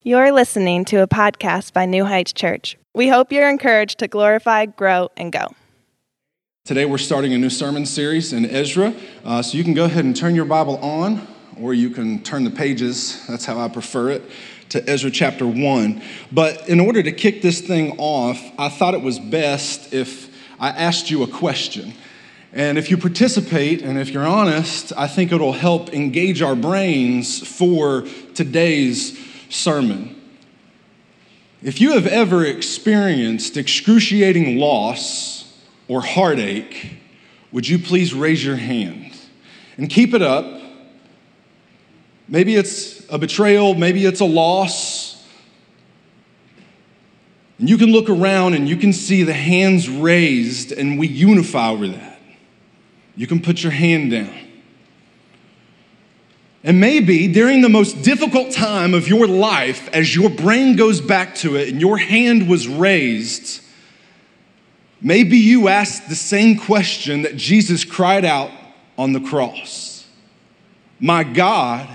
You're listening to a podcast by New Heights Church. We hope you're encouraged to glorify, grow, and go. Today we're starting a new sermon series in Ezra, so you can go ahead and turn your Bible on, or you can turn the pages, that's how I prefer it, to Ezra chapter 1. But in order to kick this thing off, I thought it was best if I asked you a question. And if you participate, and if you're honest, I think it'll help engage our brains for today's sermon. If you have ever experienced excruciating loss or heartache, would you please raise your hand and keep it up? Maybe it's a betrayal, maybe it's a loss. And you can look around and you can see the hands raised, and we unify over that. You can put your hand down. And maybe during the most difficult time of your life, as your brain goes back to it and your hand was raised, maybe you asked the same question that Jesus cried out on the cross. My God,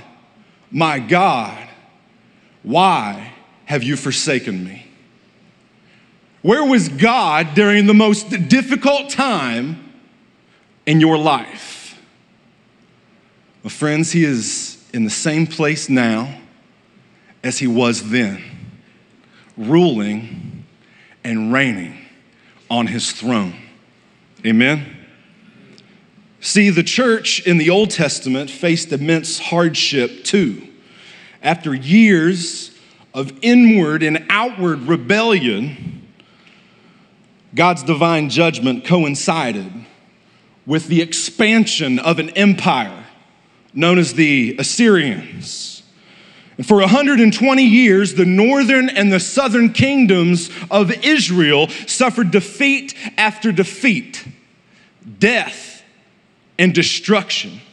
why have you forsaken me? Where was God during the most difficult time in your life? Well, friends, he is in the same place now as he was then, ruling and reigning on his throne. Amen? See, the church in the Old Testament faced immense hardship too. After years of inward and outward rebellion, God's divine judgment coincided with the expansion of an empire known as the Assyrians. And for 120 years, the northern and the southern kingdoms of Israel suffered defeat after defeat, death and destruction.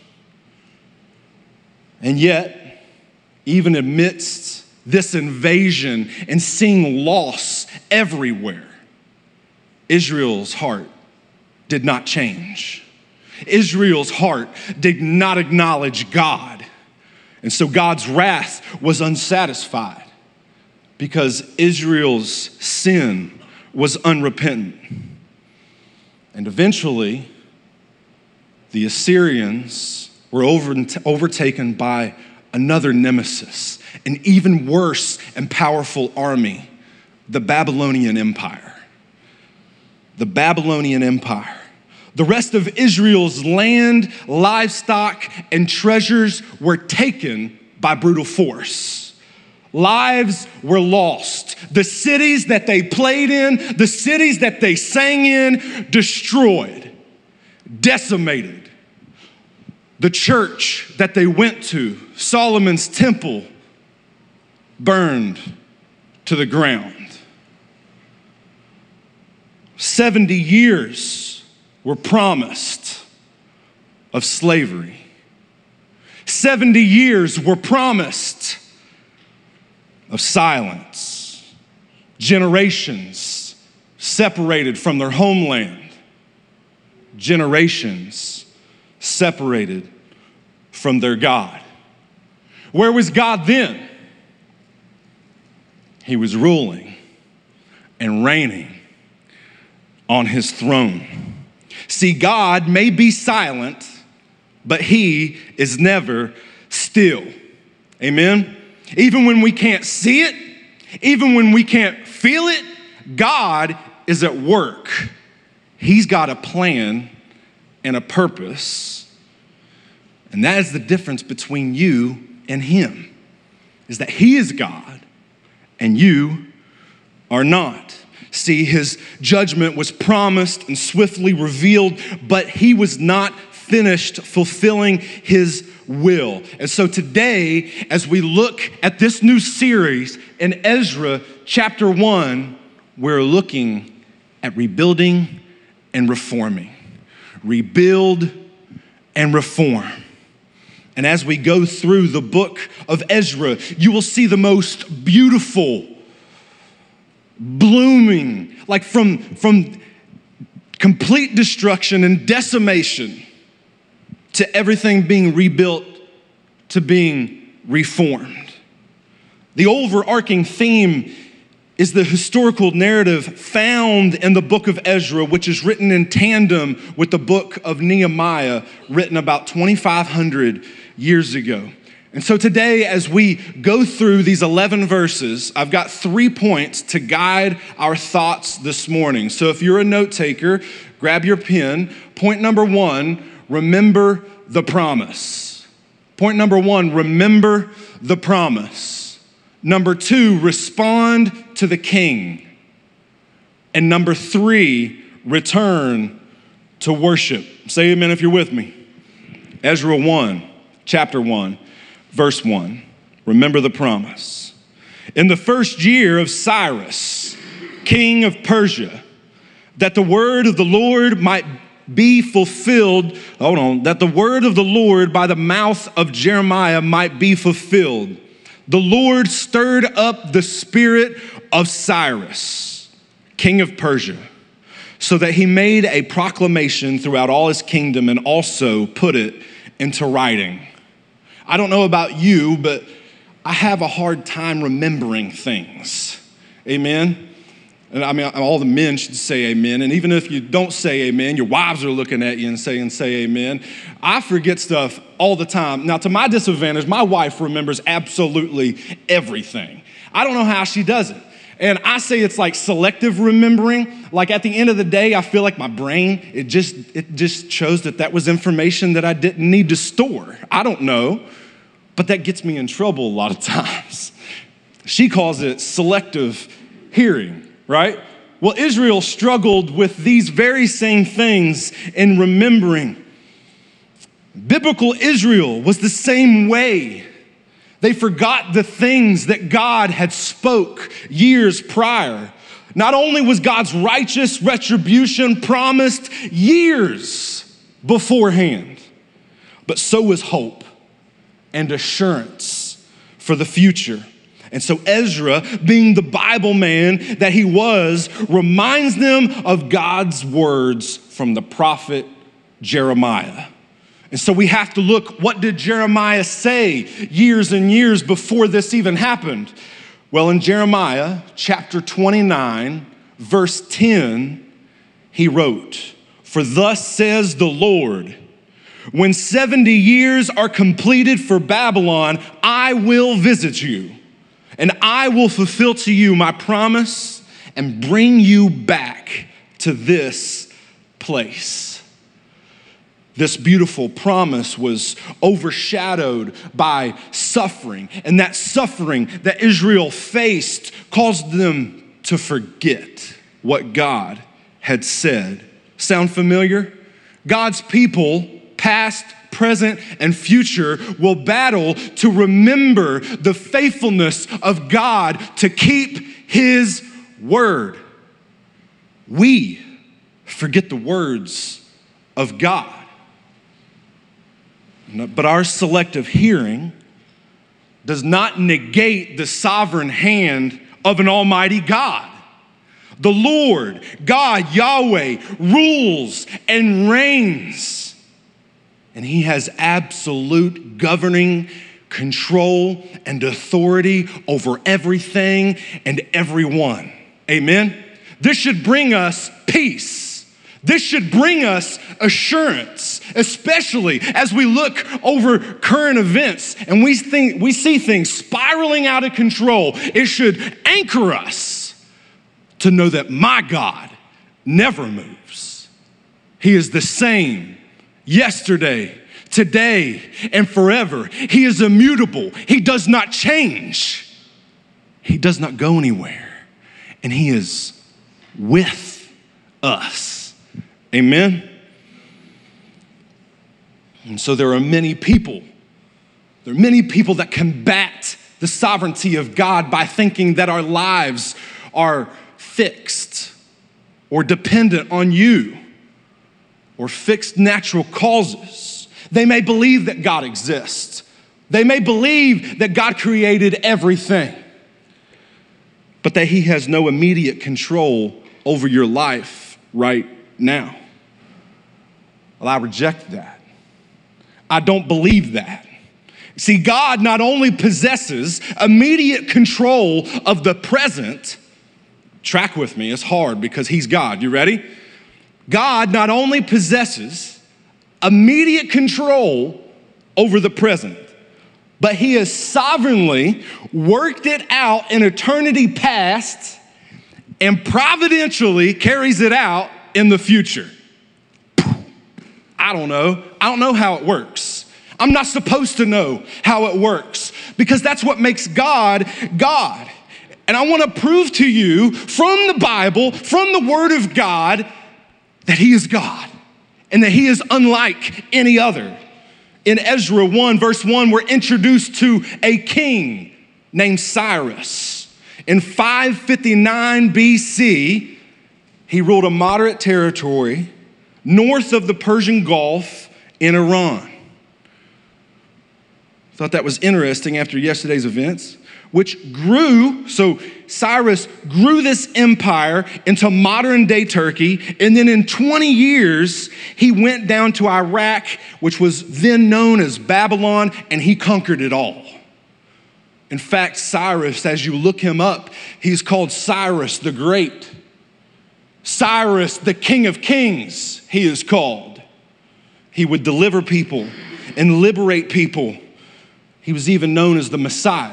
And yet, even amidst this invasion and seeing loss everywhere, Israel's heart did not change. Israel's heart did not acknowledge God. And so God's wrath was unsatisfied because Israel's sin was unrepentant. And eventually, the Assyrians were overtaken by another nemesis, an even worse and powerful army, the Babylonian Empire. The Babylonian Empire. The rest of Israel's land, livestock, and treasures were taken by brutal force. Lives were lost. The cities that they played in, the cities that they sang in, destroyed, decimated. The church that they went to, Solomon's temple, burned to the ground. 70 years were promised of slavery. 70 years were promised of silence. Generations separated from their homeland. Generations separated from their God. Where was God then? He was ruling and reigning on his throne. See, God may be silent, but he is never still. Amen? Even when we can't see it, even when we can't feel it, God is at work. He's got a plan and a purpose. And that is the difference between you and him, is that he is God and you are not. See, his judgment was promised and swiftly revealed, but he was not finished fulfilling his will. And so today, as we look at this new series in Ezra chapter 1, we're looking at rebuilding and reforming. Rebuild and reform. And as we go through the book of Ezra, you will see the most beautiful, blooming, like from complete destruction and decimation to everything being rebuilt to being reformed. The overarching theme is the historical narrative found in the book of Ezra, which is written in tandem with the book of Nehemiah, written about 2,500 years ago. And so today, as we go through these 11 verses, I've got 3 points to guide our thoughts this morning. So if you're a note taker, grab your pen. Point number 1, remember the promise. Point number 1, remember the promise. Number 2, respond to the king. And number 3, return to worship. Say amen if you're with me. Ezra 1, chapter 1. Verse 1, remember the promise. In the first year of Cyrus, king of Persia, that the word of the Lord might be fulfilled, that the word of the Lord by the mouth of Jeremiah might be fulfilled. The Lord stirred up the spirit of Cyrus, king of Persia, so that he made a proclamation throughout all his kingdom and also put it into writing. I don't know about you, but I have a hard time remembering things. Amen? And I mean, all the men should say amen. And even if you don't say amen, your wives are looking at you and saying, say amen. I forget stuff all the time. Now, to my disadvantage, my wife remembers absolutely everything. I don't know how she does it. And I say it's like selective remembering. Like at the end of the day, I feel like my brain, it just chose that was information that I didn't need to store. I don't know, but that gets me in trouble a lot of times. She calls it selective hearing, right? Well, Israel struggled with these very same things in remembering. Biblical Israel was the same way. They forgot the things that God had spoke years prior. Not only was God's righteous retribution promised years beforehand, but so was hope and assurance for the future. And so Ezra, being the Bible man that he was, reminds them of God's words from the prophet Jeremiah. And so we have to look, what did Jeremiah say years and years before this even happened? Well, in Jeremiah chapter 29, verse 10, he wrote, "For thus says the Lord, when 70 years are completed for Babylon, I will visit you, and I will fulfill to you my promise and bring you back to this place." This beautiful promise was overshadowed by suffering, and that suffering that Israel faced caused them to forget what God had said. Sound familiar? God's people, past, present, and future, will battle to remember the faithfulness of God to keep his word. We forget the words of God. But our selective hearing does not negate the sovereign hand of an almighty God. The Lord, God, Yahweh, rules and reigns. And he has absolute governing control and authority over everything and everyone. Amen? This should bring us peace. This should bring us assurance, especially as we look over current events and we see things spiraling out of control. It should anchor us to know that my God never moves. He is the same yesterday, today, and forever. He is immutable. He does not change. He does not go anywhere. And he is with us. Amen? And so there are many people that combat the sovereignty of God by thinking that our lives are fixed or dependent on you or fixed natural causes. They may believe that God exists. They may believe that God created everything, but that he has no immediate control over your life right now. Well, I reject that. I don't believe that. See, God not only possesses immediate control of the present, track with me, it's hard because he's God. You ready? God not only possesses immediate control over the present, but he has sovereignly worked it out in eternity past and providentially carries it out in the future. I don't know how it works. I'm not supposed to know how it works because that's what makes God, God. And I want to prove to you from the Bible, from the Word of God, that he is God and that he is unlike any other. In Ezra 1, verse 1, we're introduced to a king named Cyrus. In 559 BC, he ruled a moderate territory north of the Persian Gulf in Iran. Thought that was interesting after yesterday's events, which grew, so Cyrus grew this empire into modern day Turkey, and then in 20 years, he went down to Iraq, which was then known as Babylon, and he conquered it all. In fact, Cyrus, as you look him up, he's called Cyrus the Great. Cyrus, the King of Kings, he is called. He would deliver people and liberate people. He was even known as the Messiah.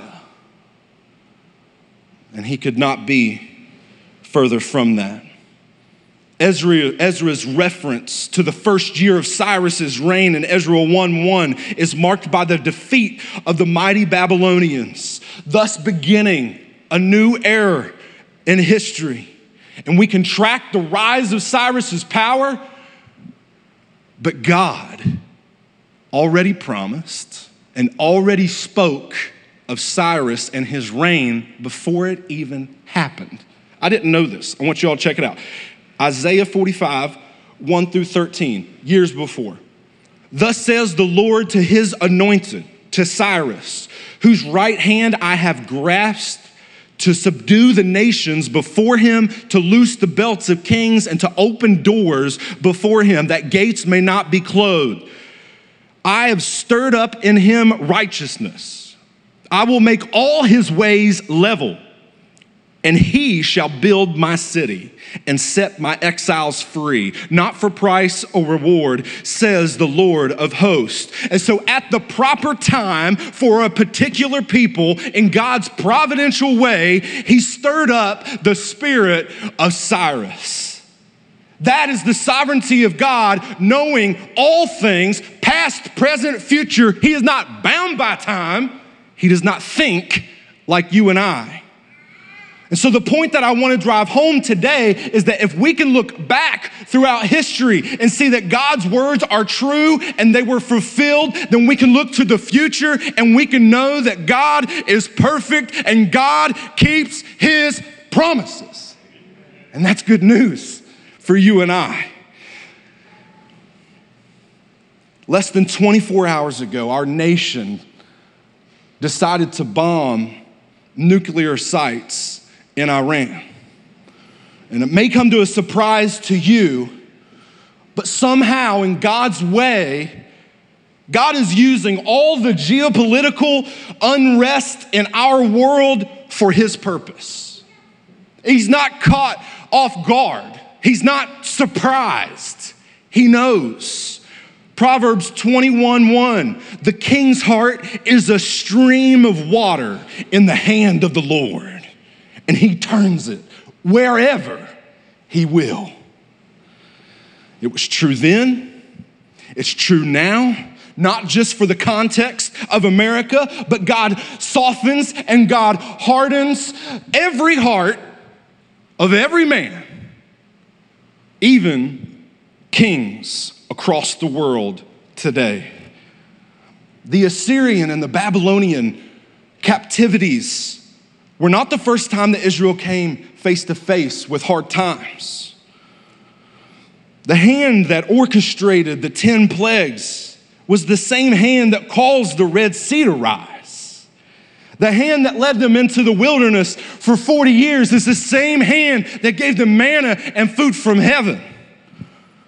And he could not be further from that. Ezra's reference to the first year of Cyrus's reign in Ezra 1:1 is marked by the defeat of the mighty Babylonians, thus beginning a new era in history. And we can track the rise of Cyrus's power, but God already promised and already spoke of Cyrus and his reign before it even happened. I didn't know this. I want you all to check it out. Isaiah 45, 1 through 13, years before. Thus says the Lord to his anointed, to Cyrus, whose right hand I have grasped to subdue the nations before him, to loose the belts of kings and to open doors before him, that gates may not be closed. I have stirred up in him righteousness. I will make all his ways level, and he shall build my city and set my exiles free, not for price or reward, says the Lord of hosts. And so at the proper time for a particular people, in God's providential way, he stirred up the spirit of Cyrus. That is the sovereignty of God, knowing all things, past, present, future. He is not bound by time. He does not think like you and I. And so the point that I want to drive home today is that if we can look back throughout history and see that God's words are true and they were fulfilled, then we can look to the future and we can know that God is perfect and God keeps his promises. And that's good news for you and I. Less than 24 hours ago, our nation decided to bomb nuclear sites in Iran. And it may come to a surprise to you, but somehow in God's way, God is using all the geopolitical unrest in our world for his purpose. He's not caught off guard. He's not surprised. He knows. Proverbs 21:1, the king's heart is a stream of water in the hand of the Lord, and he turns it wherever he will. It was true then, it's true now, not just for the context of America, but God softens and God hardens every heart of every man, even kings across the world today. The Assyrian and the Babylonian captivities were not the first time that Israel came face to face with hard times. The hand that orchestrated the 10 plagues was the same hand that caused the Red Sea to rise. The hand that led them into the wilderness for 40 years is the same hand that gave them manna and food from heaven.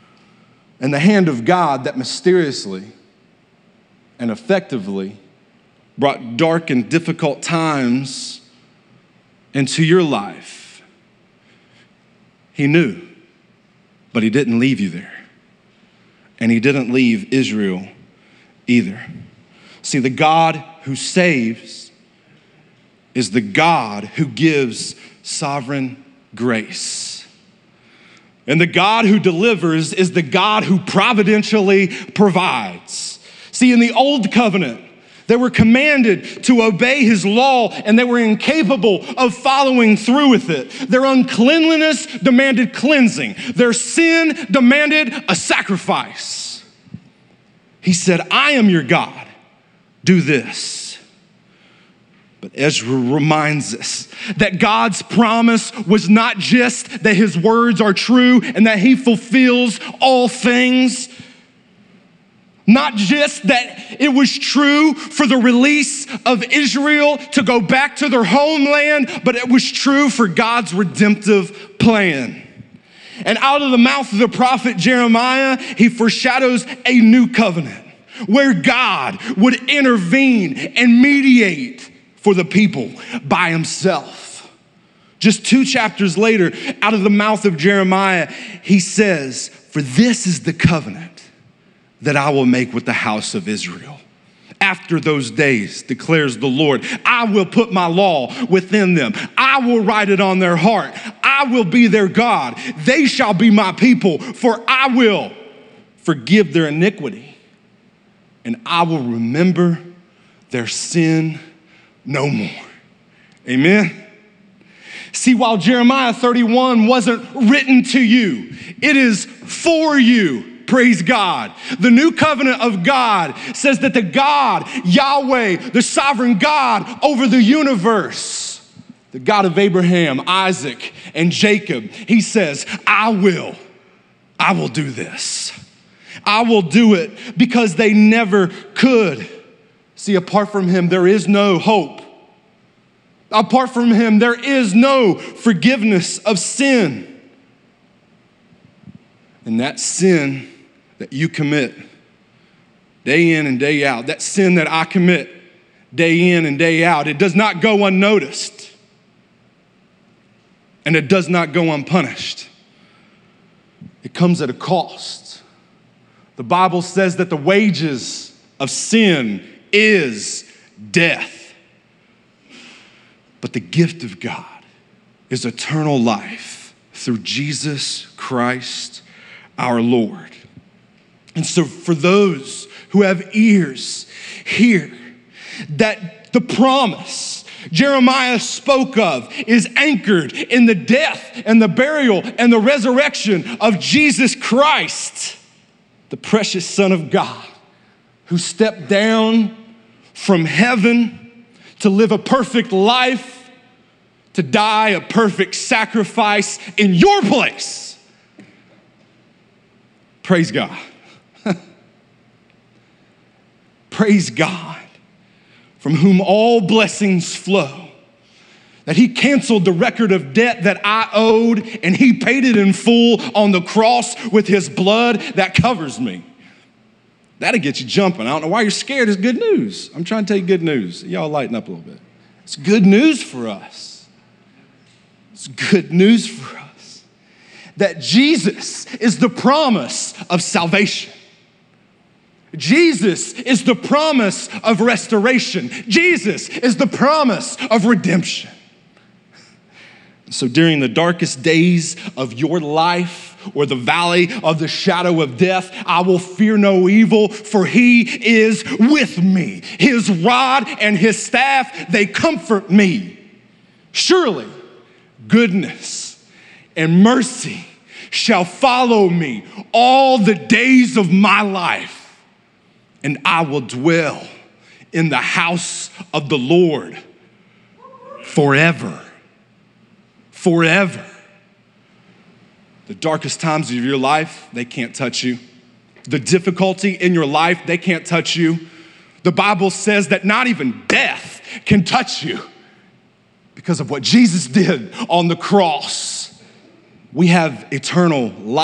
And the hand of God that mysteriously and effectively brought dark and difficult times into your life, he knew, but he didn't leave you there. And he didn't leave Israel either. See, the God who saves is the God who gives sovereign grace. And the God who delivers is the God who providentially provides. See, in the old covenant, they were commanded to obey his law, and they were incapable of following through with it. Their uncleanliness demanded cleansing. Their sin demanded a sacrifice. He said, I am your God. Do this. But Ezra reminds us that God's promise was not just that his words are true and that he fulfills all things. Not just that it was true for the release of Israel to go back to their homeland, but it was true for God's redemptive plan. And out of the mouth of the prophet Jeremiah, he foreshadows a new covenant where God would intervene and mediate for the people by himself. Just 2 chapters later, out of the mouth of Jeremiah, he says, "For this is the covenant that I will make with the house of Israel. After those days, declares the Lord, I will put my law within them. I will write it on their heart. I will be their God. They shall be my people, for I will forgive their iniquity, and I will remember their sin no more." Amen. See, while Jeremiah 31 wasn't written to you, it is for you. Praise God. The new covenant of God says that the God, Yahweh, the sovereign God over the universe, the God of Abraham, Isaac, and Jacob, he says, I will do this. I will do it because they never could. See, apart from him, there is no hope. Apart from him, there is no forgiveness of sin. And that sin that you commit day in and day out, that sin that I commit day in and day out, it does not go unnoticed, and it does not go unpunished. It comes at a cost. The Bible says that the wages of sin is death, but the gift of God is eternal life through Jesus Christ our Lord. And so for those who have ears, hear that the promise Jeremiah spoke of is anchored in the death and the burial and the resurrection of Jesus Christ, the precious Son of God, who stepped down from heaven to live a perfect life, to die a perfect sacrifice in your place. Praise God. Praise God, from whom all blessings flow, that he canceled the record of debt that I owed, and he paid it in full on the cross with his blood that covers me. That'll get you jumping. I don't know why you're scared. It's good news. I'm trying to tell you good news. Y'all lighten up a little bit. It's good news for us. It's good news for us that Jesus is the promise of salvation. Jesus is the promise of restoration. Jesus is the promise of redemption. So during the darkest days of your life or the valley of the shadow of death, I will fear no evil, for he is with me. His rod and his staff, they comfort me. Surely goodness and mercy shall follow me all the days of my life, and I will dwell in the house of the Lord forever. Forever. The darkest times of your life, they can't touch you. The difficulty in your life, they can't touch you. The Bible says that not even death can touch you because of what Jesus did on the cross. We have eternal life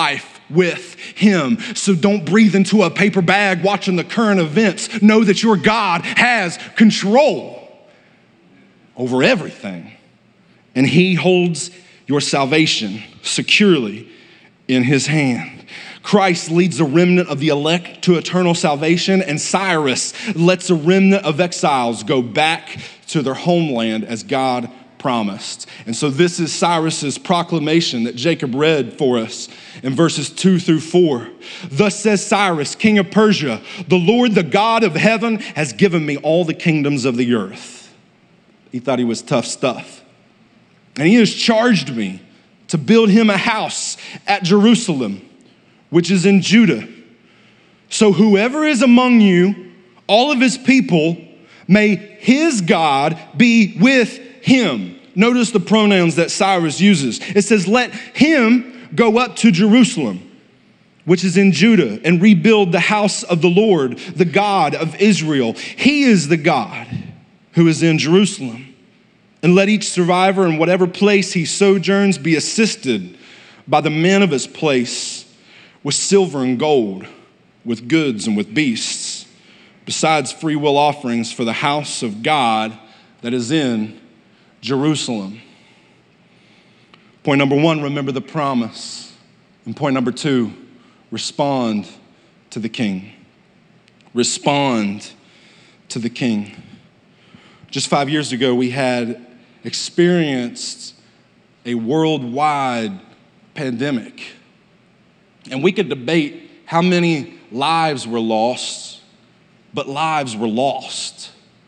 with him. So don't breathe into a paper bag watching the current events. Know that your God has control over everything. And he holds your salvation securely in his hand. Christ leads the remnant of the elect to eternal salvation, and Cyrus lets a remnant of exiles go back to their homeland as God promised. And so this is Cyrus's proclamation that Jacob read for us in verses 2 through 4. Thus says Cyrus, king of Persia, the Lord, the God of heaven, has given me all the kingdoms of the earth. He thought he was tough stuff. And he has charged me to build him a house at Jerusalem, which is in Judah. So whoever is among you, all of his people, may his God be with him. Notice the pronouns that Cyrus uses. It says, let him go up to Jerusalem, which is in Judah, and rebuild the house of the Lord, the God of Israel. He is the God who is in Jerusalem. And let each survivor in whatever place he sojourns be assisted by the men of his place with silver and gold, with goods and with beasts, besides free will offerings for the house of God that is in Jerusalem. Point number 1, remember the promise. And point number 2, respond to the king. Respond to the king. Just 5 years ago, we had experienced a worldwide pandemic. And we could debate how many lives were lost, but lives were lost.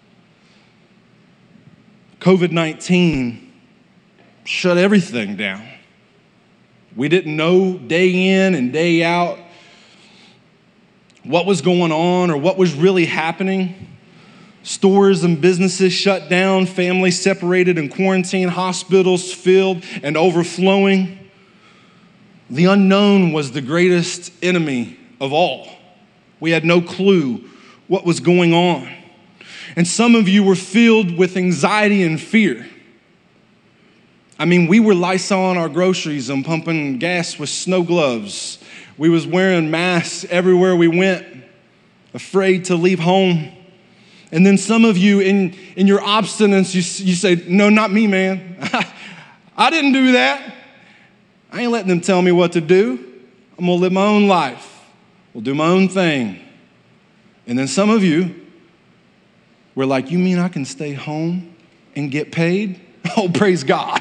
COVID-19 shut everything down. We didn't know day in and day out what was going on or what was really happening. Stores and businesses shut down, families separated and quarantined, hospitals filled and overflowing. The unknown was the greatest enemy of all. We had no clue what was going on. And some of you were filled with anxiety and fear. I mean, we were Lysoling our groceries and pumping gas with snow gloves. We was wearing masks everywhere we went, afraid to leave home. And then some of you, in your obstinance, you say, no, not me, man. I didn't do that. I ain't letting them tell me what to do. I'm going to live my own life. We'll do my own thing. And then some of you were like, you mean I can stay home and get paid? Oh, praise God.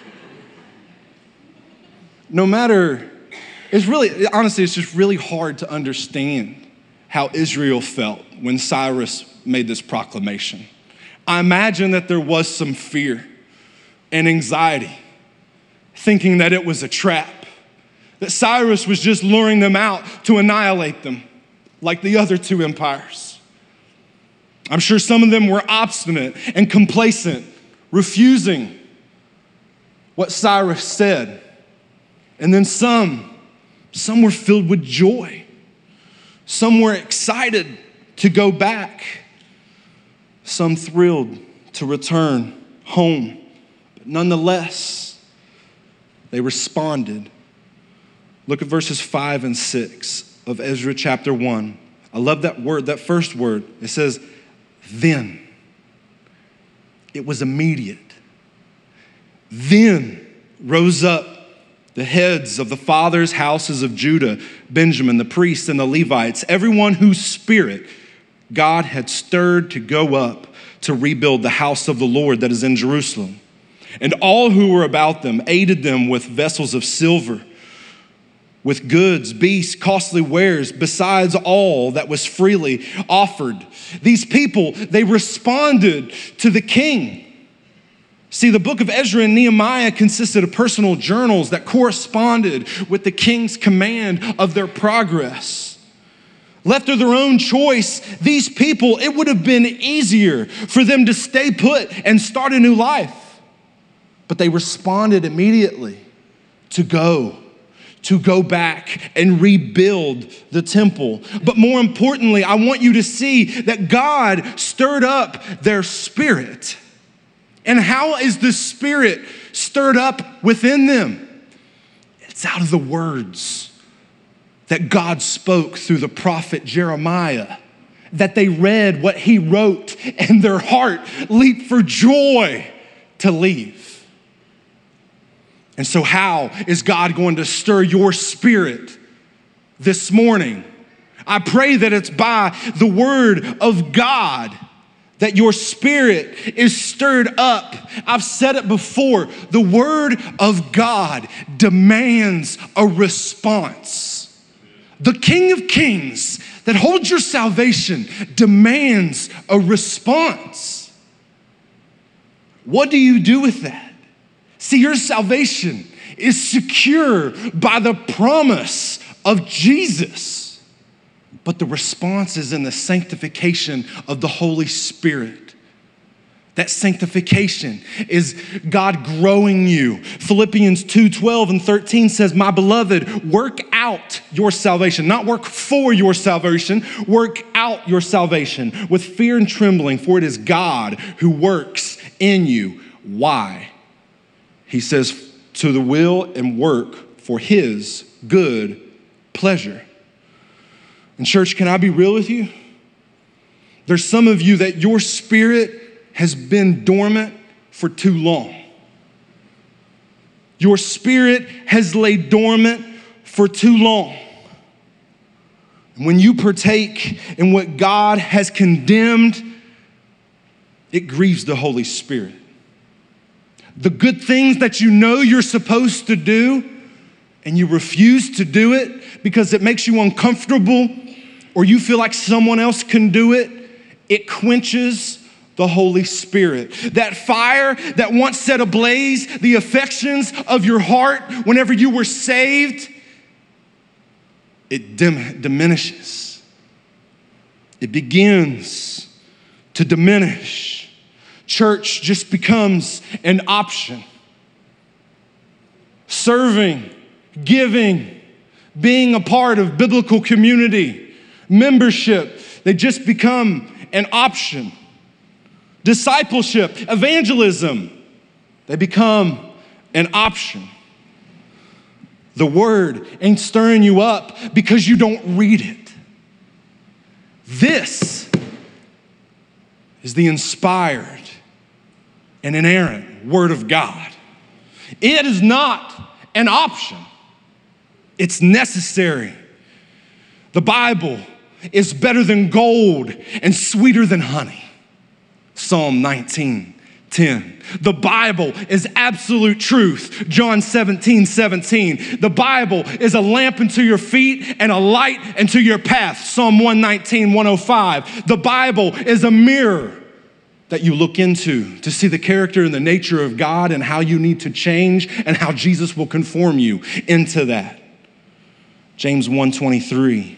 No matter, honestly, it's just really hard to understand how Israel felt when Cyrus made this proclamation. I imagine that there was some fear and anxiety, thinking that it was a trap, that Cyrus was just luring them out to annihilate them like the other two empires. I'm sure some of them were obstinate and complacent, refusing what Cyrus said. And then some were filled with joy. Some were excited to go back. Some thrilled to return home. But nonetheless, they responded. Look at verses 5 and 6 of Ezra chapter 1. I love that word, that first word. It says, then. It was immediate. Then rose up the heads of the fathers' houses of Judah, Benjamin, the priests, and the Levites, everyone whose spirit God had stirred to go up to rebuild the house of the Lord that is in Jerusalem. And all who were about them aided them with vessels of silver, with goods, beasts, costly wares, besides all that was freely offered. These people, they responded to the king. See, the book of Ezra and Nehemiah consisted of personal journals that corresponded with the king's command of their progress. Left of their own choice, these people, it would have been easier for them to stay put and start a new life. But they responded immediately to go back and rebuild the temple. But more importantly, I want you to see that God stirred up their spirit. And how is the spirit stirred up within them? It's out of the words that God spoke through the prophet Jeremiah, that they read what he wrote and their heart leaped for joy to leave. And so how is God going to stir your spirit this morning? I pray that it's by the word of God that your spirit is stirred up. I've said it before. The word of God demands a response. The King of Kings that holds your salvation demands a response. What do you do with that? See, your salvation is secure by the promise of Jesus. But the response is in the sanctification of the Holy Spirit. That sanctification is God growing you. Philippians 2:12 and 13 says, my beloved, work out your salvation. Not work for your salvation, work out your salvation with fear and trembling, for it is God who works in you. Why? He says, to the will and work for his good pleasure. And church, can I be real with you? There's some of you that your spirit has been dormant for too long. Your spirit has laid dormant for too long. And when you partake in what God has condemned, it grieves the Holy Spirit. The good things that you know you're supposed to do, and you refuse to do it because it makes you uncomfortable, or you feel like someone else can do it, it quenches the Holy Spirit. That fire that once set ablaze the affections of your heart whenever you were saved, it diminishes. It begins to diminish. Church just becomes an option. Serving, giving, being a part of biblical community, membership, they just become an option. Discipleship, evangelism, they become an option. The word ain't stirring you up because you don't read it. This is the inspired and inerrant word of God. It is not an option. It's necessary. The Bible is better than gold and sweeter than honey. Psalm 19:10. The Bible is absolute truth. John 17:17. The Bible is a lamp unto your feet and a light unto your path. Psalm 119:105. The Bible is a mirror that you look into to see the character and the nature of God and how you need to change and how Jesus will conform you into that. James 1:23.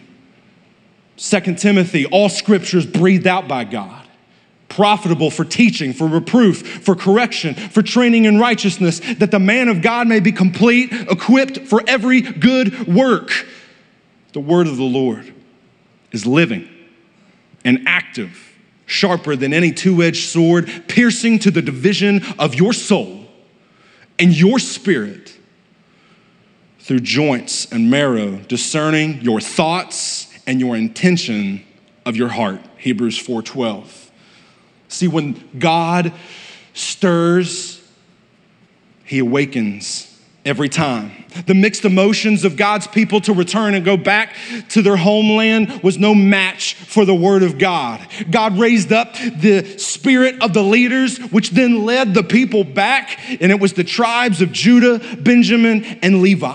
2 Timothy, all scripture is breathed out by God, profitable for teaching, for reproof, for correction, for training in righteousness, that the man of God may be complete, equipped for every good work. The word of the Lord is living and active, sharper than any two-edged sword, piercing to the division of your soul and your spirit, through joints and marrow, discerning your thoughts and your intention of your heart. Hebrews 4:12. See, when God stirs, he awakens every time. The mixed emotions of God's people to return and go back to their homeland was no match for the word of God. God raised up the spirit of the leaders, which then led the people back, and it was the tribes of Judah, Benjamin, and Levi.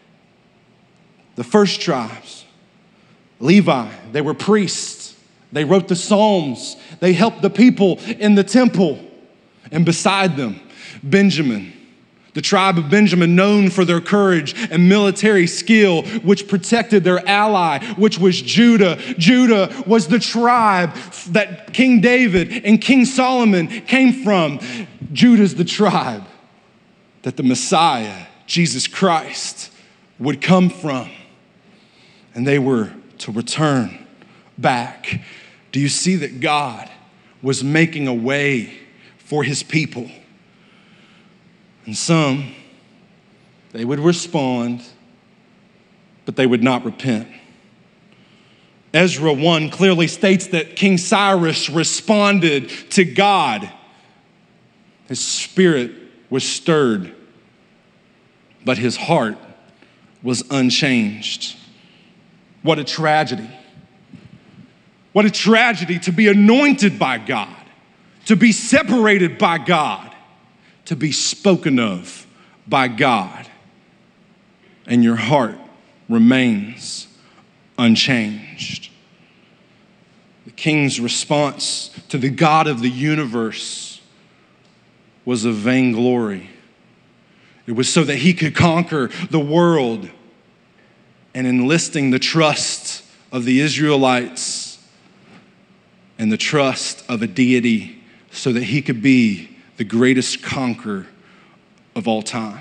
The first tribes. Levi, they were priests. They wrote the Psalms. They helped the people in the temple. And beside them, Benjamin, the tribe of Benjamin, known for their courage and military skill, which protected their ally, which was Judah. Judah was the tribe that King David and King Solomon came from. Judah's the tribe that the Messiah, Jesus Christ, would come from. And they were to return back. Do you see that God was making a way for his people? And some, they would respond, but they would not repent. Ezra 1 clearly states that King Cyrus responded to God. His spirit was stirred, but his heart was unchanged. What a tragedy. What a tragedy to be anointed by God, to be separated by God, to be spoken of by God, and your heart remains unchanged. The king's response to the God of the universe was of vainglory. It was so that he could conquer the world, and enlisting the trust of the Israelites and the trust of a deity so that he could be the greatest conqueror of all time.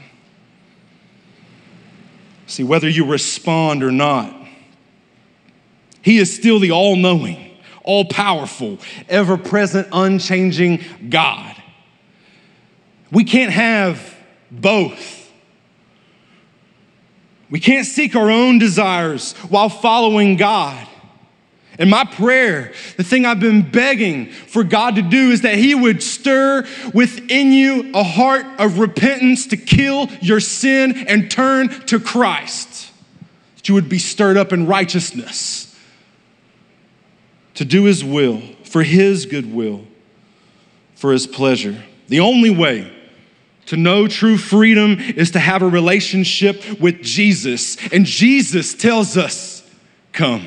See, whether you respond or not, he is still the all-knowing, all-powerful, ever-present, unchanging God. We can't have both. We can't seek our own desires while following God. And my prayer, the thing I've been begging for God to do, is that he would stir within you a heart of repentance to kill your sin and turn to Christ. That you would be stirred up in righteousness to do his will, for his good will, for his pleasure. The only way to know true freedom is to have a relationship with Jesus. And Jesus tells us, come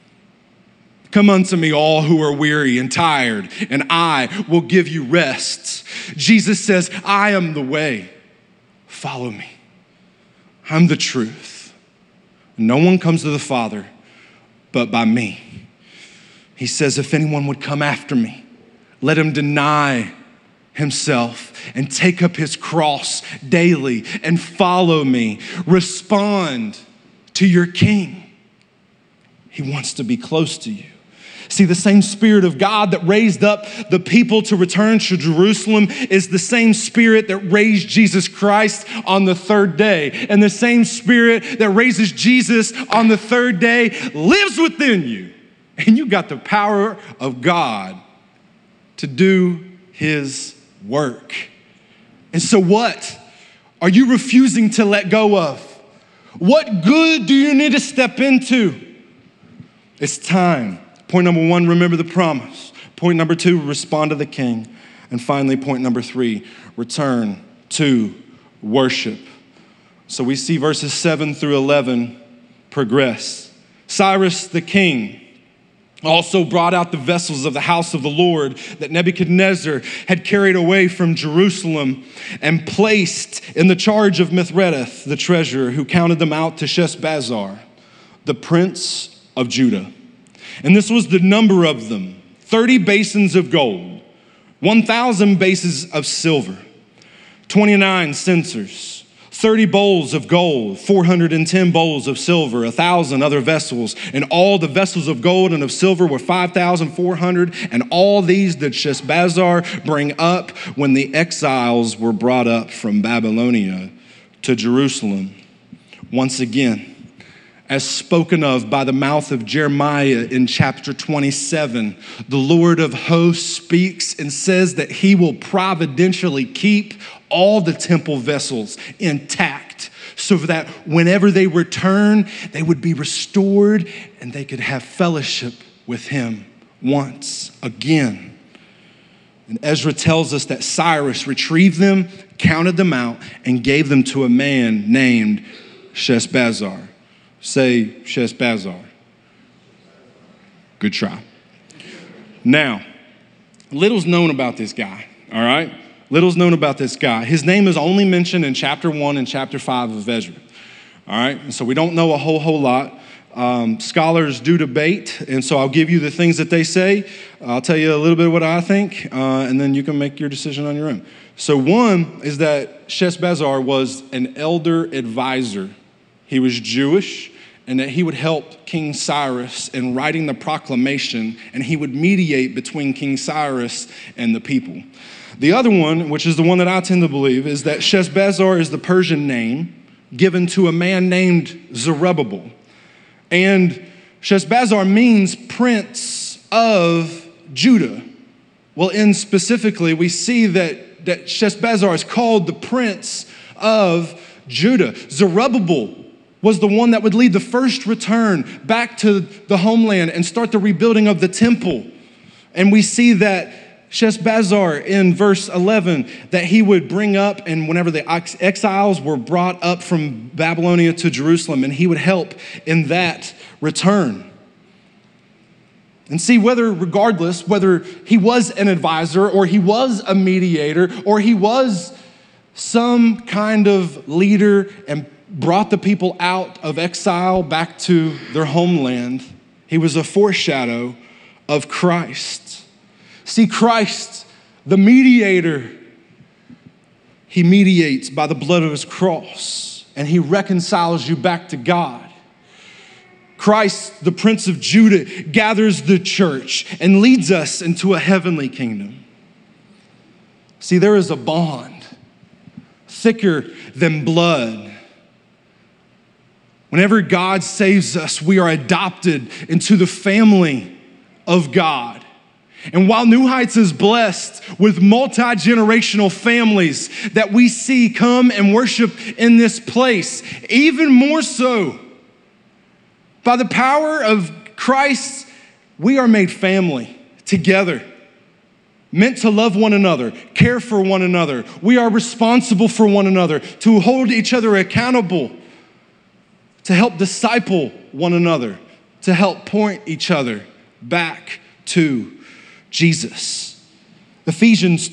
unto me all who are weary and tired, and I will give you rest. Jesus says, I am the way. Follow me. I'm the truth. No one comes to the Father but by me. He says, if anyone would come after me, let him deny himself and take up his cross daily and follow me. Respond to your King. He wants to be close to you. See, the same Spirit of God that raised up the people to return to Jerusalem is the same Spirit that raised Jesus Christ on the third day. And the same Spirit that raises Jesus on the third day lives within you. And you got the power of God to do his work. And so what are you refusing to let go of? What good do you need to step into? It's time. Point number 1, remember the promise. Point number 2, respond to the King. And finally, point number 3, return to worship. So we see verses 7 through 11 progress. Cyrus the king also brought out the vessels of the house of the Lord that Nebuchadnezzar had carried away from Jerusalem and placed in the charge of Mithredath, the treasurer, who counted them out to Sheshbazzar, the prince of Judah. And this was the number of them: 30 basins of gold, 1,000 bases of silver, 29 censers, 30 bowls of gold, 410 bowls of silver, 1,000 other vessels. And all the vessels of gold and of silver were 5,400. And all these did Sheshbazzar bring up when the exiles were brought up from Babylonia to Jerusalem. Once again, as spoken of by the mouth of Jeremiah in chapter 27, the Lord of hosts speaks and says that he will providentially keep all the temple vessels intact so that whenever they return, they would be restored and they could have fellowship with him once again. And Ezra tells us that Cyrus retrieved them, counted them out, and gave them to a man named Sheshbazzar. Say Sheshbazzar. Good try. Now, little's known about this guy, all right? Little's known about this guy. His name is only mentioned in chapter 1 and chapter 5 of Ezra, all right? And so we don't know a whole lot. Scholars do debate, and so I'll give you the things that they say. I'll tell you a little bit of what I think, and then you can make your decision on your own. So one is that Sheshbazzar was an elder advisor. He was Jewish, and that he would help King Cyrus in writing the proclamation, and he would mediate between King Cyrus and the people. The other one, which is the one that I tend to believe, is that Sheshbazzar is the Persian name given to a man named Zerubbabel. And Sheshbazzar means prince of Judah. Well, in specifically, we see that Sheshbazzar is called the prince of Judah. Zerubbabel was the one that would lead the first return back to the homeland and start the rebuilding of the temple. And we see that Sheshbazzar in verse 11, that he would bring up, and whenever the exiles were brought up from Babylonia to Jerusalem, and he would help in that return. And see, regardless, whether he was an advisor or he was a mediator or he was some kind of leader and brought the people out of exile back to their homeland, he was a foreshadow of Christ. See, Christ, the mediator, he mediates by the blood of his cross, and he reconciles you back to God. Christ, the Prince of Judah, gathers the church and leads us into a heavenly kingdom. See, there is a bond thicker than blood. Whenever God saves us, we are adopted into the family of God. And while New Heights is blessed with multi-generational families that we see come and worship in this place, even more so, by the power of Christ, we are made family together, meant to love one another, care for one another. We are responsible for one another, to hold each other accountable, to help disciple one another, to help point each other back to Jesus. Ephesians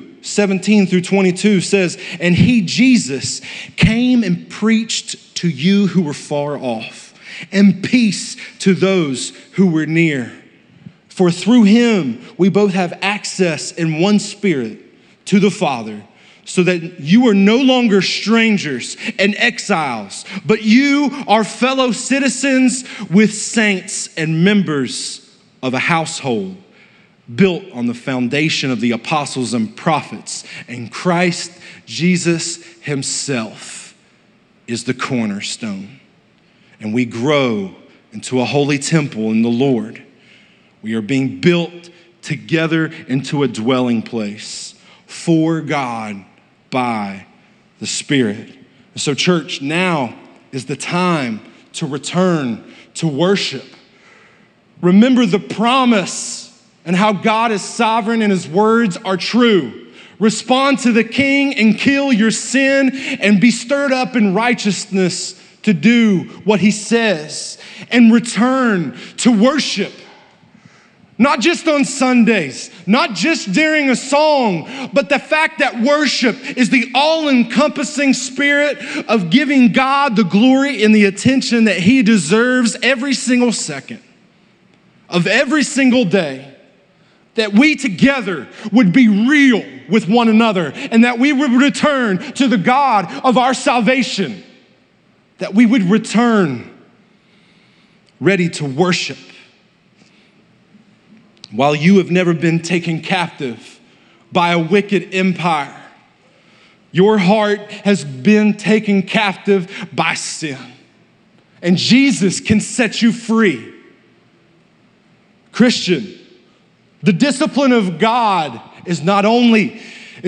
2:17-22 says, "And he, Jesus, came and preached to you who were far off, and peace to those who were near. For through him we both have access in one spirit to the Father, so that you are no longer strangers and exiles, but you are fellow citizens with saints and members of a household built on the foundation of the apostles and prophets, and Christ Jesus himself is the cornerstone." And we grow into a holy temple in the Lord. We are being built together into a dwelling place for God by the Spirit. And so, church, now is the time to return to worship. Remember the promise and how God is sovereign and his words are true. Respond to the King and kill your sin and be stirred up in righteousness to do what he says, and return to worship. Not just on Sundays, not just during a song, but the fact that worship is the all-encompassing spirit of giving God the glory and the attention that he deserves every single second of every single day. That we together would be real with one another, and that we would return to the God of our salvation. That we would return ready to worship. While you have never been taken captive by a wicked empire, your heart has been taken captive by sin. And Jesus can set you free. Christian, the discipline of God is not always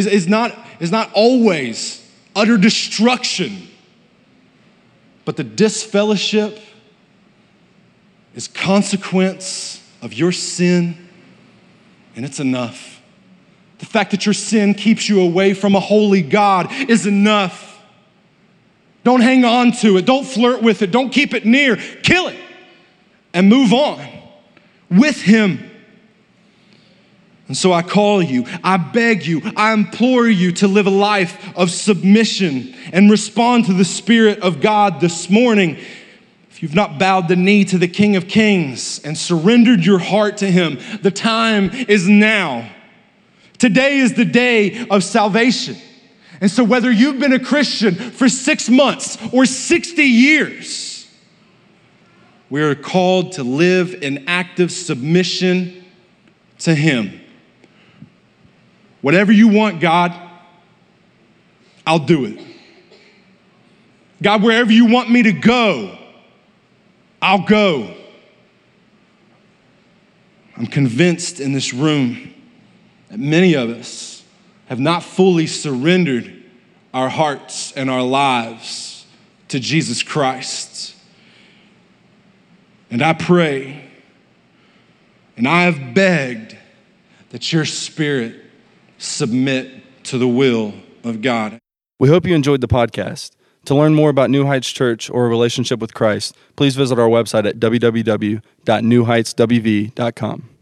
utter destruction, but the disfellowship is consequence of your sin, and it's enough. The fact that your sin keeps you away from a holy God is enough. Don't hang on to it. Don't flirt with it. Don't keep it near. Kill it and move on with him. And so I call you, I beg you, I implore you to live a life of submission and respond to the Spirit of God this morning. If you've not bowed the knee to the King of Kings and surrendered your heart to him, the time is now. Today is the day of salvation. And so whether you've been a Christian for 6 months or 60 years, we are called to live in active submission to him. Whatever you want, God, I'll do it. God, wherever you want me to go, I'll go. I'm convinced in this room that many of us have not fully surrendered our hearts and our lives to Jesus Christ. And I pray, and I have begged that your spirit submit to the will of God. We hope you enjoyed the podcast. To learn more about New Heights Church or a relationship with Christ, please visit our website at www.newheightswv.com.